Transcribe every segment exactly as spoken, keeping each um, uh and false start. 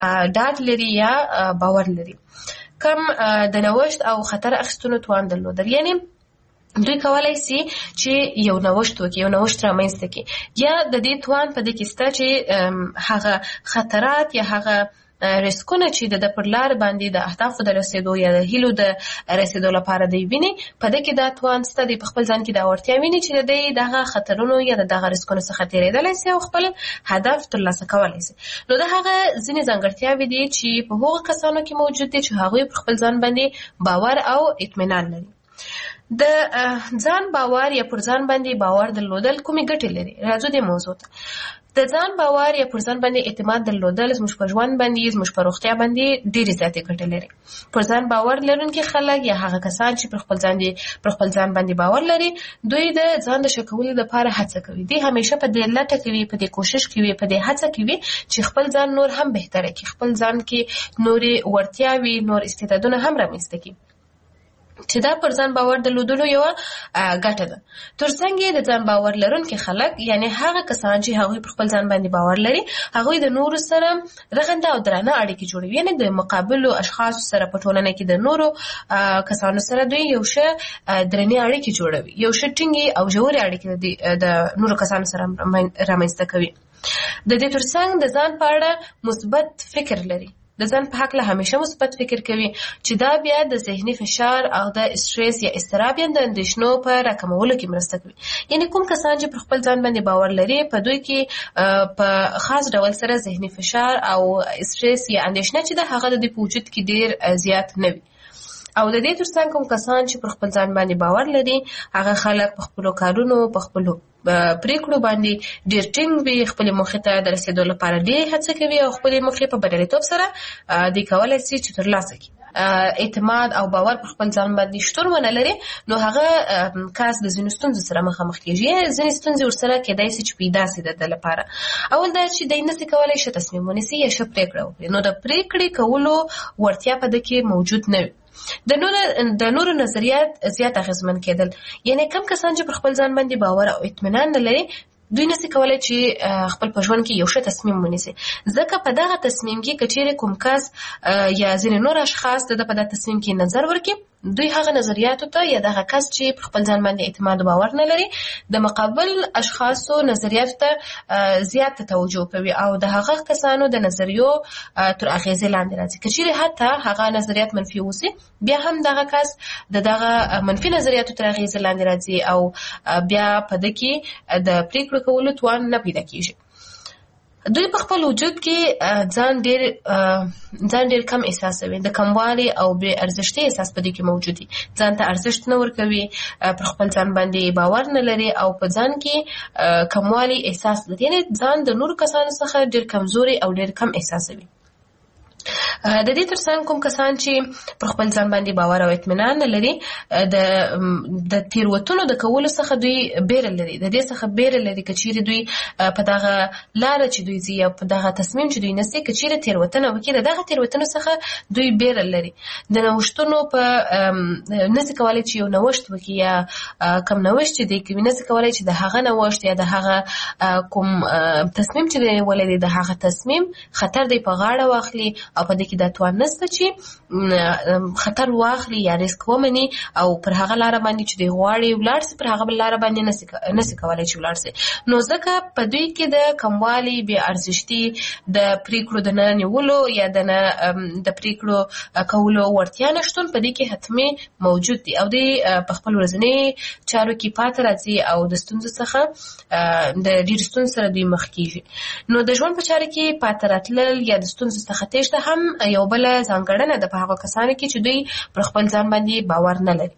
ډاډ لري یا باور لري، کم د نوښت او خطر اخیستلو توان درلودل. یعنی دوی کولای شي چې یو نوښت وکړي، یو نوښت رامنځته کړي، یا د دې توان په دې کې شته چې هغه خطرات یا هغه ریسکونه چې د پر لار باندې د اهدافو د رسیدو یا د هیلو د رسیدو لپاره دی ویني، په دې کې دا توان شته، دی په خپل ځان کې دا وړتیا ویني چې د دغه خطرونو یا د دغه ریسکونو څخه تېرېدلی شي او خپل هدف ترلاسه کولی شي. نو د هغه ځینې ځانګړتیاوې دي چې په هغو کسانو کې موجود دي چې هغوی پر خپل ځان باندې باور او اطمینان لري. د ځان باور یا پر ځان باندې باور درلودل کومې ګټې لري؟ راځو دې موضوع ته. د ځان باور یا پر ځان باندې اعتماد درلودل زموږ په ژوند باندې، زموږ په روغتیا باندې ډېرې زیاتې ګټې لري. پر ځان باور لرونکي خلک یا هغه کسان چې پر خپل ځان پر خپل ځان باندې باور لري، دوی د ځان د ښه کولو لپاره هڅه کوي. دوی همیشه په دې لټه کوي، په دې کوشش کوي، په دې هڅه کوي چې خپل ځان نور هم بهتره کړي، خپل ځان کې نورې وړتیاوې، نور استعدادونه هم رامنځته کړي، چې دا پر ځان باور درلودلو یوه ګټه ده. ترڅنګ د ځان باور لرونکي خلک، یعنی هغه کسان چې هغوی پر خپل ځان باندې باور لري، هغوی د نورو سره رغنده او درانه اړیکې جوړوي. یعنی د مقابلو اشخاصو سره په ټولنه کې د نورو کسانو سره دوی یو ښه درنې اړیکې جوړوي، یو ښه ټینګې او ژورې اړیکې د نورو کسانو سره رامنځته کوي. د دې ترڅنګ د ځان په اړه مثبت فکر لري، د ځان په حق له همیشه مثبت فکر کوي، چې دا بیا د ذهني فشار او د استرس یا اضطراب یا د اندېښنو په راکمولو کې مرسته کوي. یعنی کوم کسان چې پر خپل ځان باندې باور لري، په دوی کې په خاص ډول سره ذهني فشار او استرس یا اندېښنه چې د هغه د په وجود کې ډېر زیات نه وي. او د دې ترڅنګ کوم کسان چې پر خپل ځان باندې باور لري، هغه خلک په خپلو کارونو، په خپلو پریکړو باندې ډېر ټینګ وي، خپلې موخې ته د رسېدو لپاره ډېر هڅه کوي او خپلې موخې په بریالیتوب سره دوی کولی شي چې ترلاسه کړي. اعتماد او باور پر خپل ځان باندې شتون ونه لري، نو هغه کس د ځینو ستونزو سره مخامخ کېږي. ځینې ستونزې ورسره کېدای شي چې پیدا شي د ده لپاره. اول دا چې دی نشي کولی ښه تصمیم ونیسي یا ښه پرېکړه وکړي، نو د پرېکړې کولو وړتیا په ده کې موجود نه وي. د نورو د نورو نظریات زیات اغېزمن کېدل، یعنی کم کسان چې پر خپل ځان باندې باور او اطمینان نه لري، دوی نشي کولی چې خپل په ژوند کې یو ښه تصمیم ونیسي، ځکه په دغه تصمیم کې که چیرې کوم کس یا ځینې نور اشخاص د ده په دغه تصمیم کې نظر ورکړي، دوی هغه نظریاتو ته یا دغه کس چې پر خپل ځان باندې اعتماد او باور نه لري، د مقابل اشخاصو نظریاتو ته زیات توجه کوي او د هغه کسانو د نظریو تر اغېزې لاندې راځي. که چیرې حتی هغه نظریات منفي اوسي، بیا هم دغه کس د دغه منفي نظریاتو تر اغېزې لاندې راځي او بیا په ده کې د پرېکړو کولو توان نه پیدا کېږي. دوی په خپل وجود کې ځان ډېر ځان ډېر کم احساسوي، د کموالي او بې ارزښتۍ احساس په دې کې موجود وي، ځان ته ارزښت نه ورکوي، پر خپل ځان باندې باور نه لري او په ځان کې کموالي احساس لري، یعنې ځان د نورو کسانو څخه ډېر کمزوري او ډېر کم احساسوي. د دې ترڅنګ کوم کسان چې پر خپل ځان باندې باور او اطمینان نه لري، د د تېروتنو د کولو څخه دوی بیره لري، د دې څخه بیره لري که چیرې دوی په دغه لاره چې دوی ځي یا په دغه تصمیم چې دوی نیسي، که چیرې تېروتنه وکړي، د دغه تېروتنو څخه دوی بیره لري. د نوښتونو په نشي کولی چې یو نوښت وکړي یا کوم نوښت چې دوی کوي، نشي کولی چې د هغه نوښت یا د هغه کوم تصمیم چې دوی نیولی دی، د هغه تصمیم خطر دوی په غاړه واخلي او په دې کې دا توان نشته چې خطر واخلي یا ریسک ومني او پر هغه لاره باندې چې دوی غواړي ولاړ شي، پر هغه بل لاره باندې نشي کولی چې ولاړ شي. نو ځکه په دوی کې د کموالي، بې ارزښتي، د پرېکړو د نه نیولو یا د نه د پرېکړو کولو وړتیا نشتون په دې کې حتمي موجود دي او دوی په خپل ورځني چارو کې پاتې راځي او د ستونزو څخه د ډېرو ستونزو سره دوی مخ کېږي. نو د ژوند په چارو کې پاتې راتلل یا د ستونزو څخه تېښته هم یو بله ځانګړنه ده په هغو کسانو کې چې دوی پر خپل ځان باندې باور نه لري.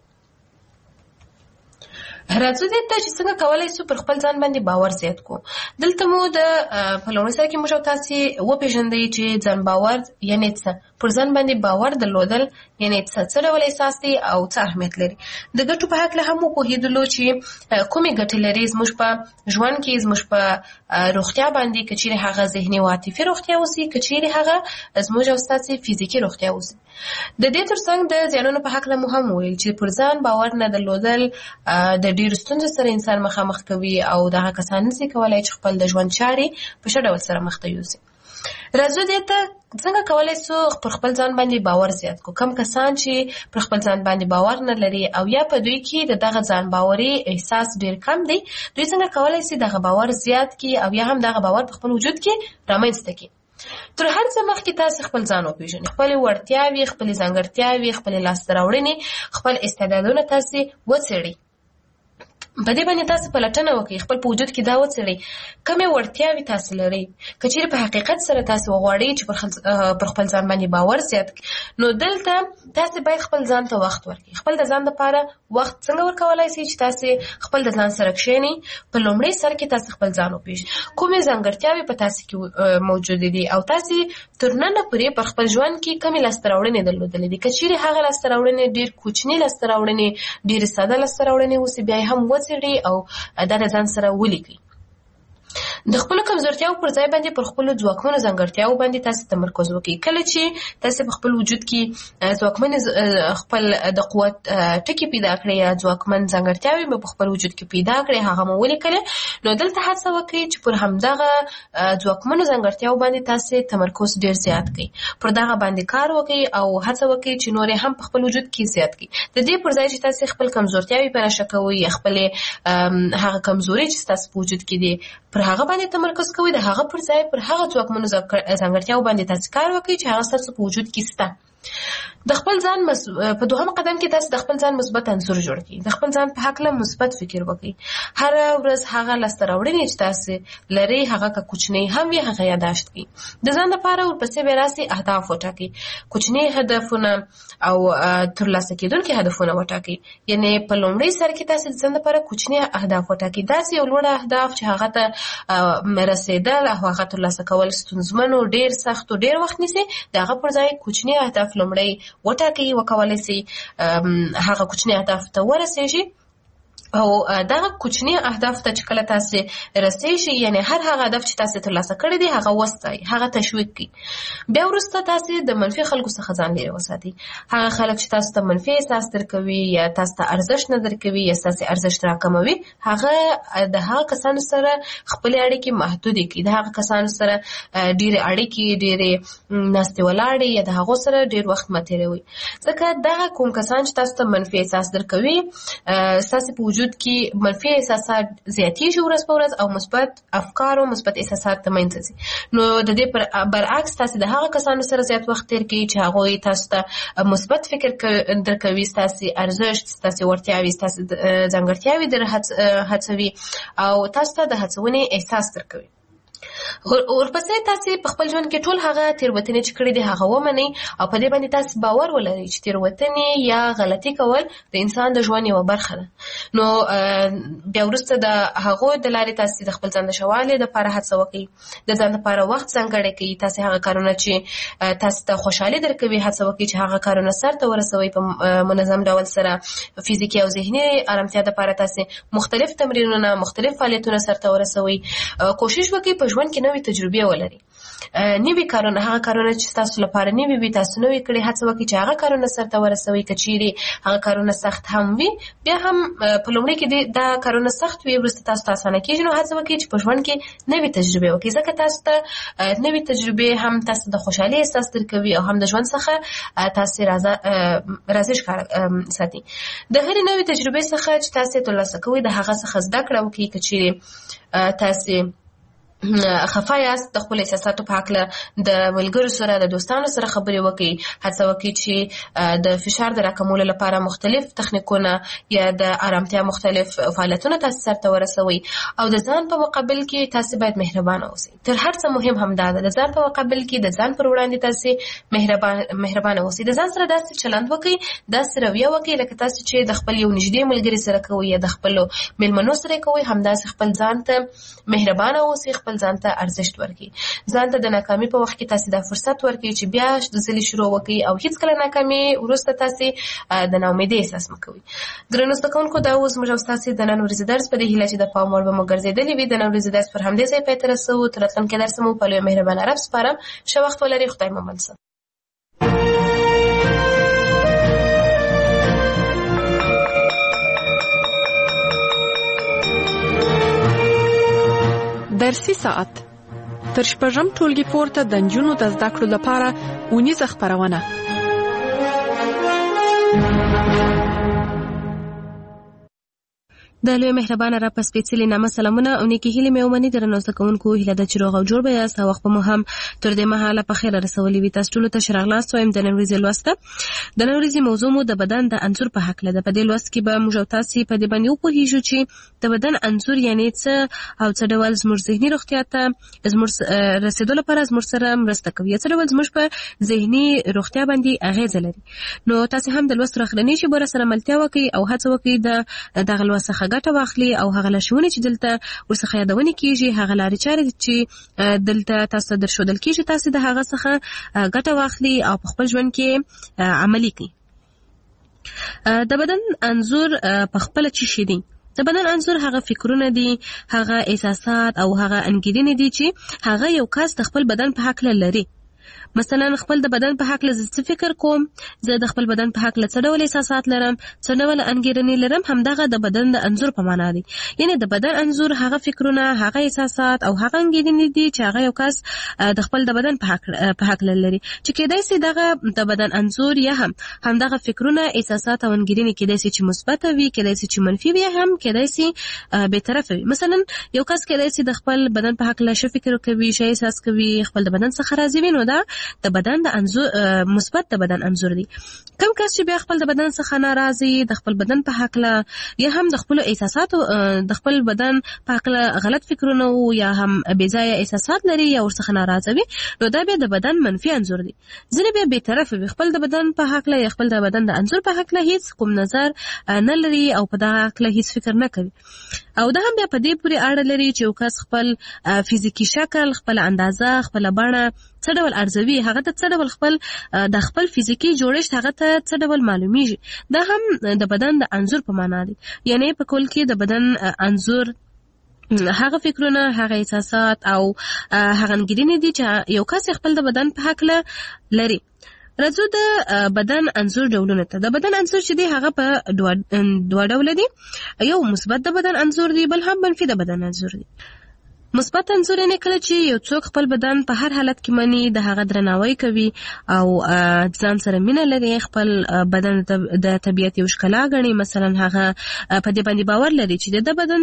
راځو دې ته چې څنګه کولی شو پر خپل ځان باندې باور زیات کړو. دلته مو د په لومړي سر کې موږ او تاسې وپېژندئ چې ځان باور یعنې څه، پر ځان باندې باور درلودل یعنې څه، څه ډول احساس دی او څه اهمیت لري. د ګټو په هکله هم وپوهېدلو چې کومې ګټې لري زموږ په ژوند کې، زموږ په روغتیا باندې، که چیرې هغه ذهني او عاطفي روغتیا اوسي، که چیرې هغه زموږ او ستاسې فزیکي روغتیا اوسي. د دې ترڅنګ د زیانونو په هکله مو هم وویل چې پر ځان باور نه درلودل د ډېرو ستونزو سره انسان مخامخ کوي او دغه کسان نشي کولی چې خپل د ژوند چارې په ښه ډول سره مخته یوسي. راځو دې ته څنګه کولای شو پر خپل ځان باندې باور زیات کو. کم کسان چې پر خپل ځان باندې باور نه لري او یا په دوی کې د دغه ځان باوري احساس ډیر کم دی، دوی څنګه کولای شي دغه باور زیات کی او یا هم دغه باور په خپل وجود کې رامنځته کی. تر هر څه مخکې تاسو خپل ځان وپېژنئ، خپل وړتیاوې، خپل ځانګړتیاوې، خپل لاسته راوړنې، خپل استعدادونه تاسو وڅېړئ. په دې باندې تاسو پلټنه وکړئ، خپل په وجود کې دا وڅېړئ کومې وړتیاوې تاسو لرئ. که چیرې په حقیقت سره تاسو وغواړئ چې پر خپل ځان باندې باور زیات کړئ، نو دلته تاسو باید خپل ځان ته وخت ورکړئ. خپل د ځان لپاره وخت څنګه ورکولای شئ چې تاسو خپل د ځان سره کښېنئ. په لومړي سر کې تاسو خپل ځان وپېژنئ، کومې ځانګړتیاوې په تاسو کې موجودې دي او تاسو تر ننه پورې پر خپل ژوند کې کومې لاسته راوړنې درلودلې دي. که چیرې هغه لاسته راوړنې ډېر کوچنۍ لاسته راوړنې، ډېرې ساده لاسته راوړنې اوسي، بیا یې هم وڅېړئ او دا د ځان سره ولیکئ. د خپل کمزورتیاو پر ځای باندې پر خپل ځواکمنو ځانګړتیاو باندې تاسو تمرکز وکړئ. کله چې تاسو په خپل وجود کې ځواکمن خپل د قوت ټکي پیدا کړئ یا ځواکمن ځانګړتیاوې په خپل وجود کې پیدا کړئ، هغه مو ولیکل، نو دلته هڅه وکړئ چې پر همدغه ځواکمنو ځانګړتیاو باندې تاسو تمرکز ډیر زیات کړئ، پر دغه باندې کار وکړئ او هڅه وکړئ چې نور هم په خپل وجود کې زیات کړئ. د دې پر ځای چې تاسو خپل کمزورتیاوې پر شکوي یا خپل هغه کمزوري چې تاسو په وجود کې دي پر هغه باندې تمرکز کوئ، د هغه پر ځای پر هغه ځواکمنو ځانګړتیاو باندې تاسو کار وکړئ چې هغه ستاسو په وجود کې شته. د خپل ځان مس... په دوهم قدم کې تاسو د خپل ځان مثبت انځور جوړ کړئ. د خپل ځان په هکله مثبت فکر وکړئ. هر ورځ هغه لاسته راوړنې چې تاسو لرئ، هغه که کوچنۍ هم وي، هغه یاداشت کړئ. د ځان لپاره ورپسې بیا راسئ اهداف وټاکئ، کوچنۍ هدفونه او ترلاسه کېدونکي هدفونه وټاکئ. یعنې په لومړي سر کې تاسو د ځان لپاره کوچنۍ اهداف وټاکئ، داسې یو لوړ اهداف چې هغه ته رسېدل او هغه ترلاسه کول ستونزمن او ډېر سخت او ډېر وخت نیسي. د هغه پر ځای کوچنۍ اهداف لومړی وټاکئ، وکولای شئ هغه کوچني اهداف ته ورسېږئ او دغه کوچني اهداف ته چې کله تاسو رسېږئ، یعنې هر هغه هدف چې تاسو ترلاسه کړی دی هغه وستایئ، هغه تشویق کړئ. بیا وروسته تاسو د منفي خلکو څخه ځان لرې وساتئ. هغه خلک چې تاسو ته منفي احساس درکوي یا تاسو ته ارزښت نه درکوي یا ستاسو ارزښت راکموي، هغه د هغه کسانو سره خپلې اړیکې محدودې کړئ. د هغه کسانو سره ډېرې اړیکې، ډېرې ناستې ولاړې یا د هغو سره ډېر وخت مه تېروئ، ځکه دغه کوم کسان چې تاسو ته منفي احساس درکوي، ستاسو په وجود کې منفي احساسات زیاتېږي ورځ په ورځ او مثبت افکار او مثبت احساسات ته منځ ځي. نو د دې برعکس تاسو د هغه کسانو سره زیات وخت تېر کړئ چې هغوی تاسو ته مثبت فکر درکوي، ستاسو ارزښت، ستاسو وړتیاوې، ستاسو ځانګړتیاوې در هڅوي او تاسو ته د هڅونې احساس درکوي. ورپسې تاسو په خپل ژوند کې ټول هغه تېروتنې چې کړې دي هغه ومنئ او په دې باندې تاسو باور ولرئ چې تېروتنې یا غلطي کول د انسان د ژوند یوه برخه ده. نو بیا وروسته د هغو د لارې تاسو د خپل ځان د ښه والي دپاره هڅه وکړئ، د ځان لپاره وخت ځانګړی کړئ. تاسو هغه کارونه چې تاسو ته خوشحالي درکوي هڅه وکړئ چې هغه کارونه سرته ورسوئ په منظم ډول سره. فزیکي او ذهني ارامتیا دپاره تاسو مختلف تمرینونه، مختلف فعالیتونه سرته ورسوئ. کوشش وکړئ په ژوند کې نوې تجربې ولري، نوي کارونه، هغه کارونه چې تاسو لپاره نوي وي تاسو نوي کړئ. هڅه وکړئ چې هغه کارونه سرته ورسوئ. که چیرې هغه کارونه سخت هم وي، بیا هم په لومړي کې دا کارونه سخت وي، وروسته تاسو ته اسانه کېږي. نو هڅه وکړئ چې په ژوند کې نوي تجربې وکړئ، ځکه تاسو ته نوي تجربې هم تاسو د خوشحالۍ احساس درکوي او هم د ژوند څخه تاسو راضي ښکاره ساتي. د هرې نوې تجربې څخه چې تاسو ترلاسه کوئ د هغه څخه زده کړه وکړئ. که چیرې تاسو خفه یاست، د خپل احساساتو په هکله د ملګرو سره، د دوستانو سره خبرې وکړئ. هڅه وکړئ چې د فشار د راکمولو لپاره مختلف تخنیکونه یا د آرامتیا مختلف فعالیتونه تاسو سرته ورسوئ. او د ځان په مقابل کې تاسو باید مهربانه اوسئ. تر هر څه مهم همدا ده، د ځان په مقابل کې د ځان پر وړاندې تاسو مهربان مهربانه اوسئ. د ځان سره داسې چلند وکړئ، داسې رویه وکړئ لکه تاسو چې د خپل یو نږدې ملګري سره کوئ یا د خپلو مېلمنو سره کوئ. همداسې خپل ځان ته مهربانه اوسئ، خپل ځان ته ارزښت ورکړئ. ځان ته د ناکامي په وخت کې تاسو دا فرصت ورکړئ چې بیا د ځلې شروع وکړئ او هیڅکله ناکامي وروسته تاسو د ناامیدۍ احساس مه کوئ. درنو زده کوونکو، دا اوس زموږ او ستاسو د نن ورځې درس په دې هیله چې د پام وړ به مو ګرځېدلی وي. د نن ورځې درس پر همدې ځای پای ته رسوو. تر راتلونکي درس مو په لوی مهربانه رب سپارم. ښه وخت ولرئ. خدای مو مل شه. درسي ساعت تر شپږم ټولګي پورته د نجونو د زده کړو لپاره اونیزه خپرونه. د لوی مهربانه را پس پیڅلې نامه سلامونه او نیکی هیلې مې ومني درنو زده کوونکو هیله ده چې روغ او جوړ به یاست او وخت به مو هم تر دې مهاله په خیر رسولي وي. تاسو ټولو ته ښه راغلاست وایم. د نن ورځې لوسته د نن ورځې موضوع مو د بدن د انځور په هکله ده. په دې لوست کې به موږ او تاسې په دې باندې وپوهیږو چې د بدن انځور یعنې څه او څه ډول زموږ ذهني روغتیا ته زموږ رسېدو لپاره زموږ سره مرسته کوي، څه ډول زموږ په ذهني روغتیا باندې اغېزه لري. نو تاسې هم د لوست راخلنې شي بوره سره ملتیا وکړئ او هڅه وکړئ د دغه لوست څخه ګټه واخلي او هغه لارښوونې چې دلته ورڅخه یادونه کیږي، هغه لارې چارې چې دلته تاسو ته درښودل کیږي، تاسو د هغه څخه ګټه واخلي او په خپل ژوند کې عملي کړئ. د بدن انځور په خپل څه شي دی؟ د بدن انځور هغه فکرونه دي، هغه احساسات او هغه انګیرنې دي چې هغه یو کس د خپل بدن په حق لري. مثلا خپل د بدن په حق له څه فکر کوم، زه د خپل بدن په حق له څه ډول احساسات لرم، څه ډول انګیرنې لرم، همدغه د بدن د انځور په معنا دی. یعنی د بدن انځور هغه فکرونه، هغه احساسات او هغه انګیرنې دي چې هغه یو کس د خپل د بدن په حق په حق لري، چې کېدای شي دغه د بدن انځور یا هم همدغه فکرونه، احساسات او انګیرنې کېدای شي چې مثبت وي، کېدای شي چې منفي وي، هم کېدای شي به طرفه وي. مثلا یو کس کېدای شي د خپل بدن په حق له ښه فکر کوي، ښه احساس کوي، خپل د بدن څخه راضي وي، نو دا د بدن د انځور مثبت د بدن انځور دی. کم کس چې بیا خپل د بدن څخه ناراضي، د خپل بدن په حق له یا هم د خپل احساساتو د خپل بدن په حق له غلط فکرونه او یا هم بې ځایه احساسات لري یا ورڅخه ناراضه وي، نو دا بیا د بدن منفي انځور دی. ځینې بیا بې طرفه وي، خپل د بدن په حق له یا خپل د بدن د انځور په حق له هیڅ کوم نظر نه لري او په دغه حق له هیڅ فکر نه کوي. او دا هم بیا په دې پورې اړه لري چې یو کس خپل فزیکي شکل، خپل اندازه، خپل بڼه څه ډول ارزوي، هغه ته څه ډول خپل د خپل فزیکي جوړښت هغه ته څه ډول معلومیږي. دا هم د بدن د انځور په معنا دی. یعنی په کل کې د بدن انځور هغه فکرونه، هغه احساسات او هغه انګیرنې دي چې یو کس خپل د بدن په حق لري. راځو د بدن انځور ډولونه ته. د بدن انځور چې دی هغه په دوه دوه ډول دي. یو مثبت د بدن انځور دی، بل هم منفي د بدن انځور دی. مثبت انځور یې کله چې یو څوک خپل بدن په هر حالت کې مني، د هغه درناوی کوي او ځان سره مینه لري، خپل بدن د طبیعت یو ښکلا ګڼي. مثلا هغه په دې باندې باور لري چې د بدن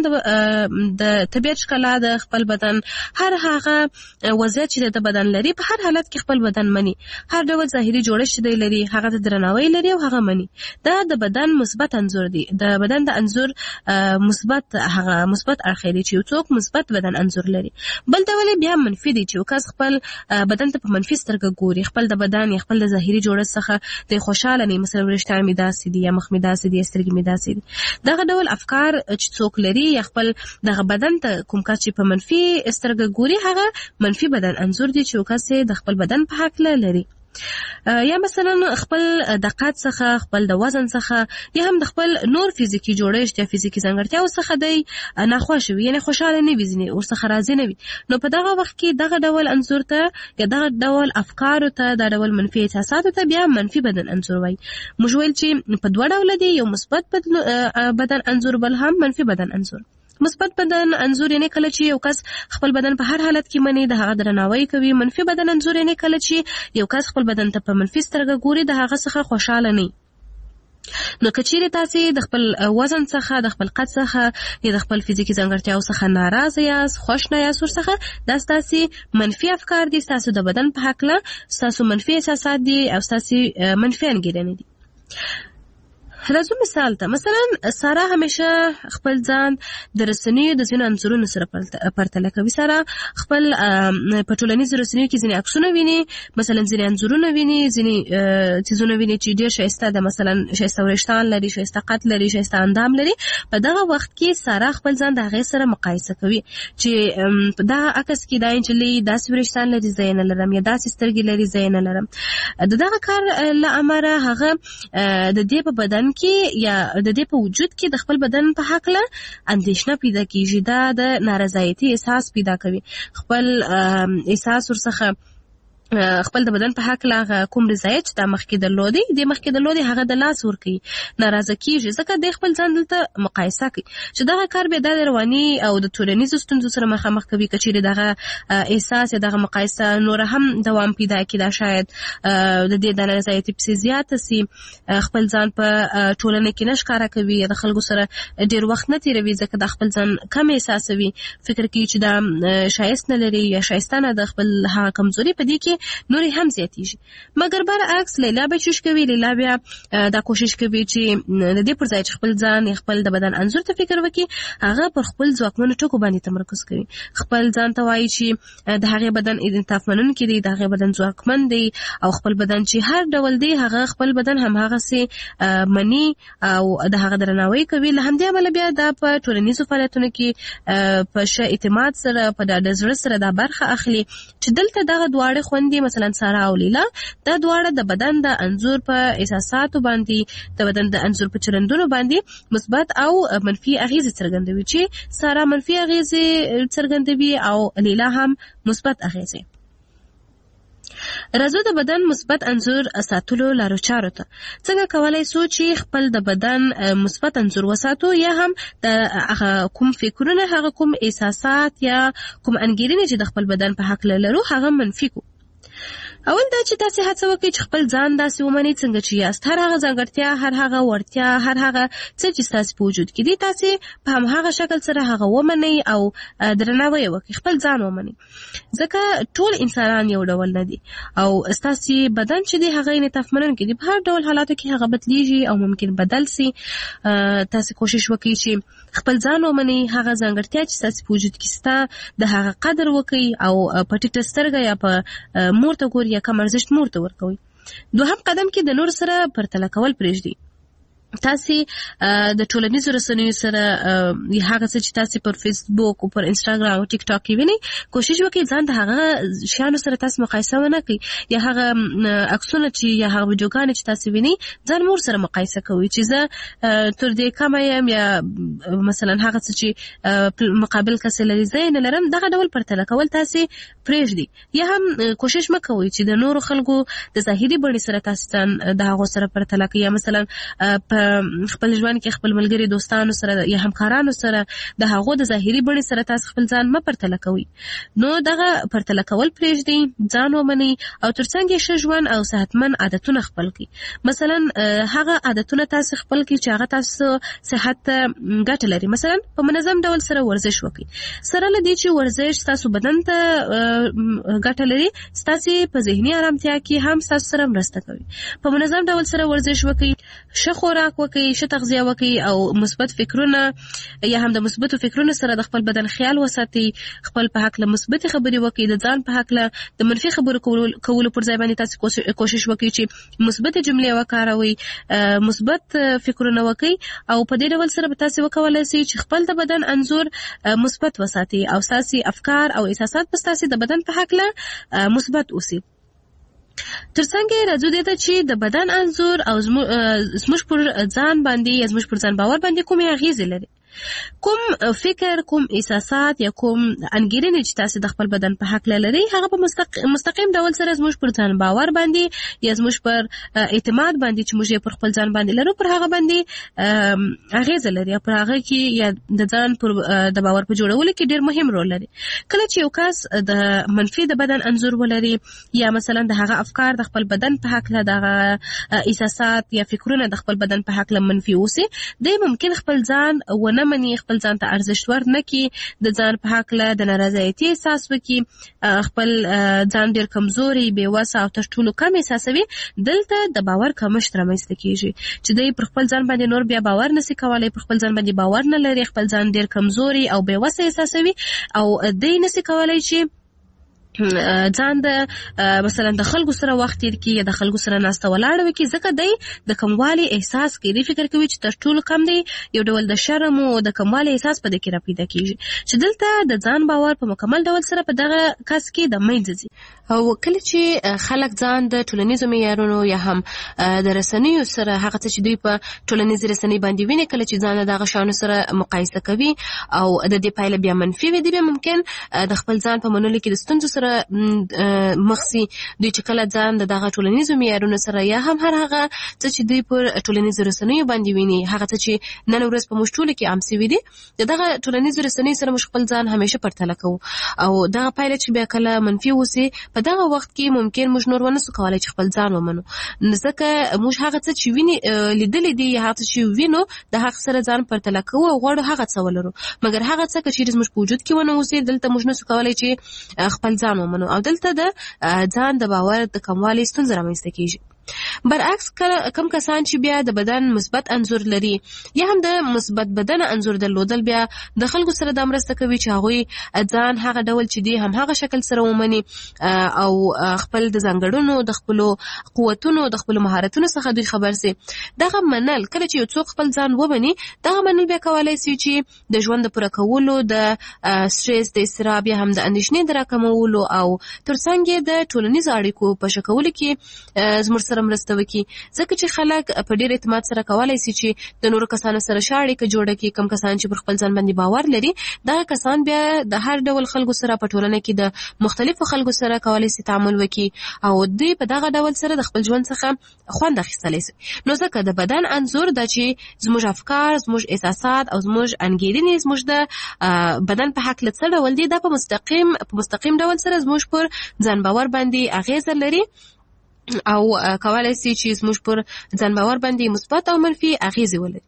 د طبیعت ښکلا د خپل بدن هر هغه وضعیت چې د بدن لري په هر حالت کې خپل بدن مني، هر ډول ظاهري جوړښت دی لري هغه ته درناوی لري او هغه مني. دا د بدن مثبت انځور دی. د بدن د انځور مثبت هغه مثبت اړخ دی چې یو څوک مثبت بدن انځور لري. بل ډول بیا منفي دی چې وکاس خپل بدن ته په منفي سترګه ګوري، خپل د بدن یا خپل د ظاهري جوړښت څخه د خوشاله نه، مثلا وریښتان مې داسې دي یا مخ مې داسې دي یا سترګې مې داسې دي. دغه ډول افکار چې څوک لري یا خپل دغه بدن ته کوم کس چې په منفي سترګه ګوري هغه منفي بدن انځور دی چې وکاس د خپل بدن په حق لري. یا مثلا خپل د قد څخه، خپل د وزن څخه یا هم د خپل نور فزیکی جوړښت یا فزیکی ځانګړتیاو څخه دی ناخوښ وي، یعنی خوشاله نه وي، ځینې ورڅخه راضي نه وي. نو په دغه وخت کې دغه ډول انځور ته یا دغه ډول افکارو ته، دا ډول منفي احساساتو ته بیا منفي بدن انځور وایي. موږ ویل چې په دوه ډوله دي، یو مثبت بدن انځور، بل هم منفي بدن انځور. مثبت بدن انځور یعنی کله چې یو کس خپل بدن په هر حالت کې مني، د هغه درناوی کوي. منفي بدن انځور یعنی کله چې یو کس خپل بدن ته په منفي سترګه ګوري، د هغه څخه خوشاله نه. نو کچېرې تاسې د خپل وزن څخه، د خپل قد څخه یا د خپل فزیکي ځانګړتیاو څخه ناراضه یاست، خوښ نه یاست ورڅخه، دا ستاسې منفي افکار دي، ستاسو د بدن په هکله ستاسو منفي احساسات دي او ستاسې منفي انګیرنې دي. راځو مثال ته. مثلا سارا همیشه خپل ځان د رسنیو د ځینو انځورونو سره پرتله کوي. سارا خپل په ټولنیزو رسنیو کې ځینې عکسونه ویني، مثلا ځینې انځورونه ویني، ځینې څیزونه ویني چې ډېر ښایسته ده، مثلا ښایسته وریښتان لري، ښایسته قد لري، ښایسته اندام لري. په دغه وخت کې سارا خپل ځان د هغې سره مقایسه کوي چې په دغه عکس کې دا نجلۍ داسې وریښتان لري، زه یې نه لرم، یا داسې سترګې لري، زه یې نه لرم. د دغه کار له امله هغه د دې په بدن کې یا د دې په وجود کې د خپل بدن په حقله اندېښنه پیدا کیږي، دا د نارضایتي احساس پیدا کوي، خپل احساس ورڅخه خپل د بدن په حق لا کوم رضایت چې د مخکې درلودي د مخکې درلودي هغه د لاس ور کوي ناراضه کیږي ځکه د خپل ځان دلته مقایسه کوي چې دغه کار به د رواني او د ټولنیزو ستونزو سره مخامخ کوي کچېرې دغه احساس دغه مقایسه نور هم دوام پیدا کړي دا شاید د دې د نارضایتي په زیات سي خپل ځان په ټولنه کې نشکاره کوي د خلکو سره ډیر وخت نه تیروي ځکه د خپل ځان کم احساسوي فکر کوي چې دا شایست نه لري یا شایستانه د خپل هغه کمزوري په دې کې نوري هم زیاتیږي مګر برعکس لیلا به چوش کوي لیلا بیا دا کوشش کوي چې د دې پر ځای چې خپل ځان خپل د بدن انځور ته فکر وکړي هغه پر خپل ځواکمنو ټکو باندې تمرکز کوي خپل ځان ته وایي چې د هغه بدن انعطاف منونکی دی د هغه بدن ځواکمن دی او خپل بدن چې هر ډول دی هغه خپل بدن هم هغه سي منی او د هغه درناوی کوي له همدې عمله بیا د په ټولنیزو فعالیتونو کې په ش اعتماد سره په د زړه سره د برخه اخلي چې دلته دغه دواړه خوندې مثلا سارا او لیلا دا دواړه د بدن د انځور په احساساتو باندې د بدن د انځور په چلندونو باندې مثبت او منفي اغیزې څرګندوي چې سارا منفي اغیزې څرګندوي او لیلا هم مثبت اغیزې راځو د بدن مثبت انځور ساتلو لارو چارو ته څنګه کولای شو چې خپل د بدن مثبت انځور وساتو یا هم د کوم فکرونه هغه کوم احساسات یا کوم انګیرنې چې د خپل بدن په حق لرو هغه منفي کو اول دا چې تاسو هڅه وکړئ چې خپل ځان داسې ومنئ څنګه چې یاست هر هغه ځانګړتیا هر هغه وړتیا هر هغه څه چې تاسو په وجود کې دي تاسو په هم هغه شکل سره هغه ومنئ او درناوی وکړئ خپل ځان ومنئ ځکه ټول انسانان یو ډول نه دي او تاسو بدن چې دی هغه انعطاف منونکی دی په هر ډول حالاتو کې هغه بدلیږي او ممکن بدل سي تاسو کوشش وکړئ چې خپل ځان ومنئ هغه ځانګړتیا چې تاسو په وجود کې ستا د هغه قدر وکړئ او په ټیټه سترګه یا په مور ته ګورئ یا کوم ارزښت مور ته ورکوي دوهم قدم کې د نور سره پرتله کول پرېږدئ تاسو د ټولنیزو رسنیو سره هغه څه چې تاسو پر فیسبوک او پر انستګرام او ټیک ټاک کې وینئ کوشش وکړئ ځان د هغه شیانو سره تاسو مقایسه ونه کړئ یا هغه عکسونه چې یا هغه ویډیوګانې چې تاسو وینئ ځان مور سره مقایسه کوئ چې زه تر دې کمه یم یا مثلا هغه څه چې مقابل کس لري زه نه لرم دغه ډول پرتله کول تاسو پرېږدئ یا هم کوشش مکوئ چې د نورو خلکو د ظاهري بڼې سره تاسو د هغو سره پرتله کړئ یا مثلا په خپل ژوند کې خپل ملګری دوستانو سره یا همکارانو سره د هغو د ظاهري بڼې سره تاسو خپل ځان م پرتله کوئ نو دغه پرتله کول پرېږدئ ځان ومنئ او ترڅنګ یې ښه ژوند او صحتمند عادتونه خپل کړئ مثلا هغه عادتونه تاسو خپل کړئ چې هغه تاسو صحت ته ګټه لري مثلا په منظم ډول سره ورزش وکړئ سره له دې چې ورزش تاسو بدن ته ګټه لري تاسو په ذهني آرامتیا کې هم تاسو سره مرسته کوي په منظم ډول سره ورزش وکړئ ښه خوراک وکړئ ښه تغذیه وکړئ او مثبت فکرونه یا هم د مثبتو فکرونو سره د خپل بدن خیال وساتئ خپل په حق له مثبت خبرې وکړئ د ځان په حق له د منفي خبرو کولو پر ځای باندې تاسو کوشش وکړئ چې مثبت جملې وکاروئ مثبت فکرونه وکړئ او په دې ډول سره به تاسو وکولای شئ چې خپل د بدن انځور مثبت وساتئ او تاسو افکار او احساسات په تاسو د بدن په حق له مثبت اوسئ ترڅنګ راځو دې ته چې د بدن انځور او زموږ پر ځان باندې یا زموږ پر ځان باور باندې کومې اغیزې لري کوم فکر کوم احساسات یا کوم انګیرنې چې تاسو د خپل بدن په حق لري هغه په مستقیم ډول سره زموږ پر ځان باور باندې یا زموږ پر اعتماد باندې چې موږ پر خپل ځان باندې لرو پر هغه باندې اغیزه لري پر هغه کې یا د ځان پر د باور په جوړولو کې ډېر مهم رول لري کله چې یو کس د منفي د بدن انځور ولري یا مثلا د هغه افکار د خپل بدن په حق له دغه احساسات یا فکرونه د خپل بدن په حق له منفي اوسي د ممکن خپل ځان ونه مني خپل ځان ته ارزښت ورنکړي د ځان په حق له د نارضایتي احساس وکړي خپل ځان ډېر کمزوري بې وسه او تر ټولو کم احساسوي دلته د باور کمښت رامنځته کیږي چې دوی پر خپل ځان باندې نور بیا باور نشي کولای پر خپل ځان باندې باور نه لري خپل ځان ډېر کمزوري او بې وسه احساسوي او دوی نشي کولای چې ځان د مثلا د خلکو سره وخت تیر کړي یا د خلکو سره ناسته ولاړه وکړي ځکه دی د کموالي احساس کوي دی فکر کوي چې تر ټولو کم دی یو ډول د شرم او د کموالي احساس په دې کې را پیدا کیږي چې دلته د ځان باور په مکمل ډول سره په دغه کس کې د منځ ځي او کله چې خلک ځان د ټولنیزو معیارونو یا هم د رسنیو سره هغه څه چې دوی په ټولنیزو رسنۍ باندې ویني کله چې ځان دغه شانو سره مقایسه کوي او د دې پایله بیا منفي وي دی ممکن د خپل ځان په منلو کې د ستونزو سره مخ سي دوی چې کله ځان د دغه ټولنیزو معیارونو سره یا هم هر هغه څه چې دوی پر ټولنیزو رسنیو باندې ویني هغه څه چې نن ورځ په موږ ټولو کې عام سوي دي دغه ټولنیزو رسنیو سره موږ خپل ځان همیشه پرتله کوو او دغه پایله چې بیا کله منفي وسی په دغه وخت کې ممکن موږ نور ونه سو کولای چې خپل ځان ومنو ځکه موږ هغه څه چې ویني لیدلې دي هغه چې وینو د هغه سره ځان پرتله کوو او غواړو هغه څه ولرو مګر هغه څه چې زموږ په وجود کې ونه اوسي دلته موږ نسو کولای چې خپل ځان ومنو او دلته د ځان د باور د کموالي ستونزه رامنځته کیږي برعکس کم کسان چې بیا د بدن مثبت انځور لري یا هم د مثبت بدن انځور درلودل بیا د خلکو سره د مرسته کوي چې هغه ځان هغه ډول چې دی هم هغه شکل سره ومني او خپل د ځانګړنو د خپل قوتونو د خپل مهارتونو څخه دوی خبر سي دغه منل کله چې یو څوک خپل ځان ومني دغه منل بیا کولای شي چې د ژوند د پوره کولو د سټرس د استراب یا هم د اندېښنې د راکمولو او ترڅنګ د ټولنیز اړیکو په شکل کې زموږ سره مرسته وکړي ځکه چې خلک په ډېر اعتماد سره کولای شي چې د نورو کسانو سره شاړې کې جوړه کړي کم کسان چې پر خپل ځان باندې باور لري دا کسان بیا د هر ډول خلکو سره په ټولنه کې د مختلفو خلکو سره کولای شي تعامل وکړي او دوی په دغه ډول سره د خپل ژوند څخه خوند اخیستلی شي نو ځکه د بدن انځور د چې زموږ افکار زموږ احساسات او زموږ انګیرنې زموږ د بدن په حق څه ډول دي دا په مستقیم په مستقیم ډول سره زموږ پر ځان باور باندې اغیزه لري او کولای شي چې زموږ پر ځان باور باندې مثبت او منفي اغیزې ولري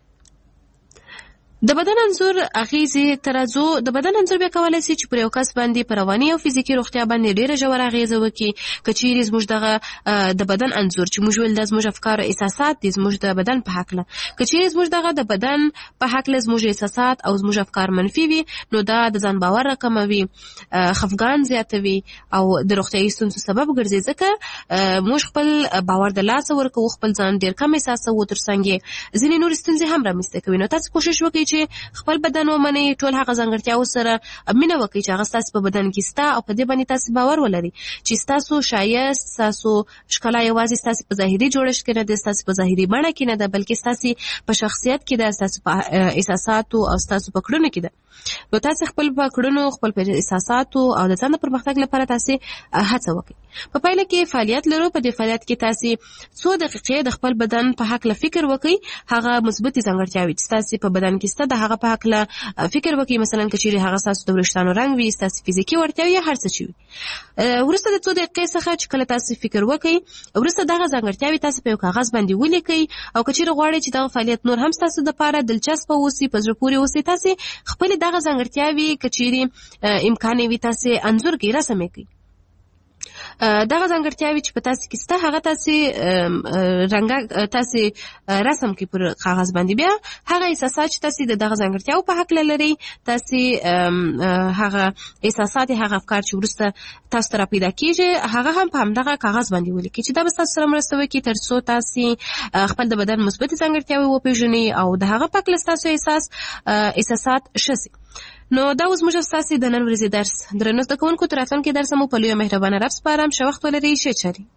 د بدن انځور اغیزې ترازو د بدن انځور بیا کولای شي چې پر یو کس باندې پر رواني او فزیکي روغتیا باندې ډیره ژوره اغیزه وکړي کچېرې زموږ دغه د بدن انځور چې موږ ول د زموږ افکار او احساسات دي زموږ د بدن په حق له کچېرې زموږ دغه د بدن په حق له زموږ احساسات او زموږ افکار منفي وي نو دا د ځان باور راکموي خفګان زیاتوي او د روغتیايي ستونزو سبب ګرځي ځکه موږ خپل باور د لاسه ورکوو خپل ځان ډیر کم احساسوو ترڅنګ ځینې نور ستونزې هم رامنځته کوي نو تاسو کوشش وکړئ چې خپل بدن ومنئ ټول هغه ځانګړتیاو سره مینه وکړئ چې هغه ستاسو په بدن کې ستا او په دې باندې تاسو باور ولرئ چې ستاسو ښایست ستاسو ښکلا یوازې ستاسو په ظاهري جوړښت کې نه ده ستاسو په ظاهري بڼه کې نه ده بلکې ستاسو په شخصیت کې ده ستاسو په احساساتو او ستاسو په کړنو کې ده نو تاسو خپل په کړنو خپل په احساساتو او د ځان پرمختګ لپاره تاسو هڅه وکړئ په پایله کې فعالیت لرو په دې فعالیت کې تاسو څو دقیقې د خپل بدن په حق له فکر وکړئ هغه مثبت ځانګړتیاوې چې تاسو په بدن کې ست د هغه په حق له فکر وکړئ مثلا کچېرې هغه تاسو د وریښتانو رنگ وي تاسو فزیکی ورتیا یا هر څه وي ورسته د څو دقیقې څخه چې کله تاسو فکر وکړئ ورسته دغه ځانګړتیاوې تاسو په یو کاغذ باندې ولیکئ او کچېرې غواړئ چې دغه فعالیت نور هم تاسو د لپاره دلچسپ اوسي په زړه پورې اوسي تاسو خپل دغه ځانګړتیاوې کچېرې امکان وي تاسو انځور کې رسم کړئ دغه ځانګړتیاوې چې په تاسو کې سته هغه تاسو رنګ تاسو رسم کې پر کاغذ باندې بیا هغه احساسات چې تاسو د دغه ځانګړتیاو په حق لري تاسو هغه احساسات هغه افکار چې ورسته تاسو ته پیدا کیږي هغه هم په همدغه کاغذ باندې ولیکئ چې دا به تاسو سره مرسته وکړي ترڅو تاسو خپل د بدن مثبت ځانګړتیاوې وپېژنئ او د هغه په کله تاسو احساس احساسات شسي نو دا اوس موږ تاسو د نن ورځې درس درنو زده کوونکو تر راتلونکي درس مو په لوی مهربانه رب سپارم ښه وخت ولرئ ښه چاري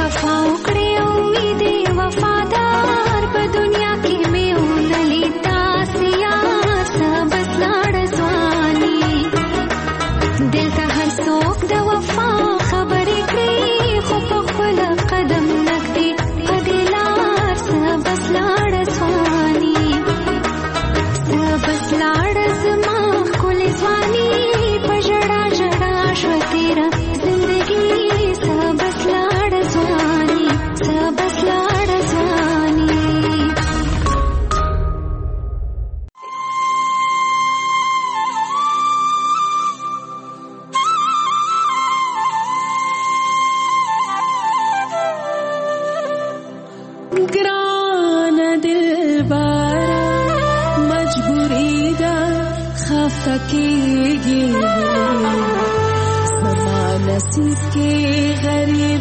وفا وکړې امید وفادار په دنیا کې مې ونه لیدا سیار څه بس لاړ ځواني دلته هر څوک د وفا خبرې کړي خو په خپل قدم نږدې په دې لار څه بس لاړ ځواني څه بس لاړ زما ښکلې ځواني په ژړا ژړا شوه تېره زندګي څه بس لاړ ځواني څه بس لاړ ځواني ګران دلبره مجبوري ده خفه کېږي زما نصیب کې غریب